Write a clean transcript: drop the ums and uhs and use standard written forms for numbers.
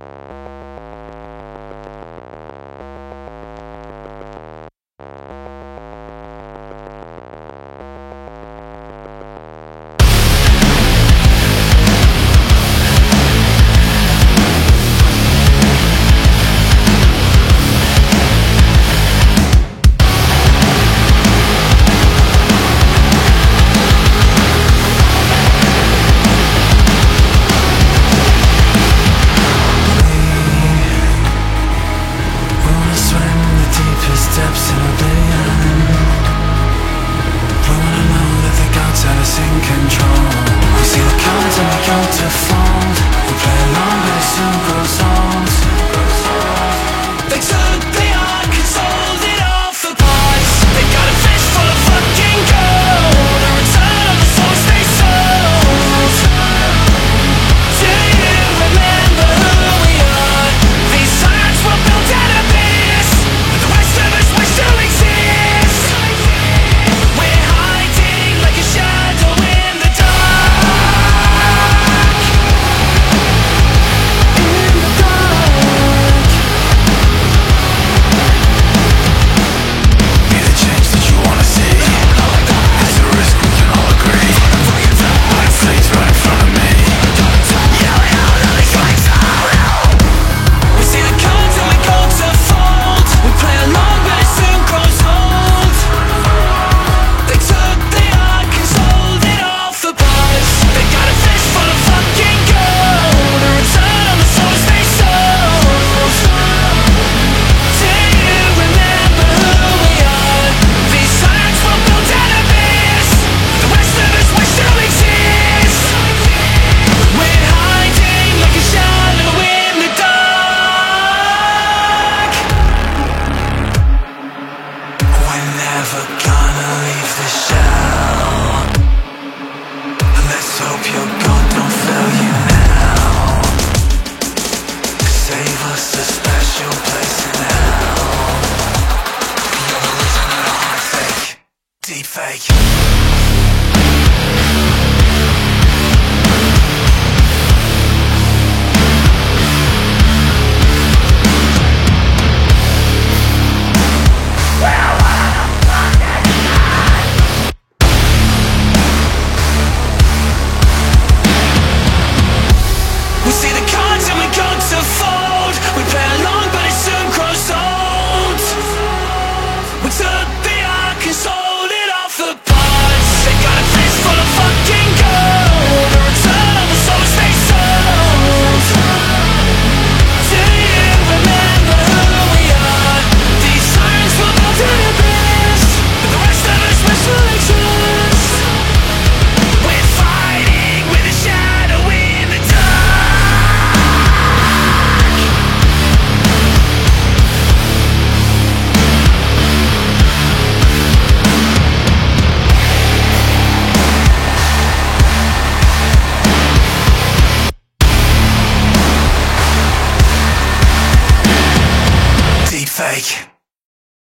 Steps in oblivion. We wanna know that the gods have us in control. We see the cards and we go to fold. We play along but it soon grows old. They took the art, controlled it all for parts. They got a fist full of fucking gold. A return of the souls they sold. Do you remember who we are? These tyrants were built out of this. The rest of us wish to exist. We're hiding like a shadow in the dark. In the dark. Be the change that you wanna see. It's a risk we can all agree. Like flames right in front of me. We see the cards and we go to fold. We play along but it soon grows old. They took the art, controlled it all for buzz. They got a fist full of fucking gold. A return on the souls they sold. Do you remember who we are? These tyrants were built out of this. The rest of us wish to exist. We're hiding like a shadow in the dark. We're never gonna leave the shell. Let's hope your God don't fail you now. Save us a special place in hell. You're the reason that our hearts ache. Deep fake. We see the cards and we go to fold. We play along but it soon grows old. We took the art, controlled it all for parts. They got a fist full of fucking gold. A return on the souls they sold. Do you remember who we are? These tyrants were built in abyss. But the rest of us wish to exist. We're fighting with a shadow in the dark. Deep fake.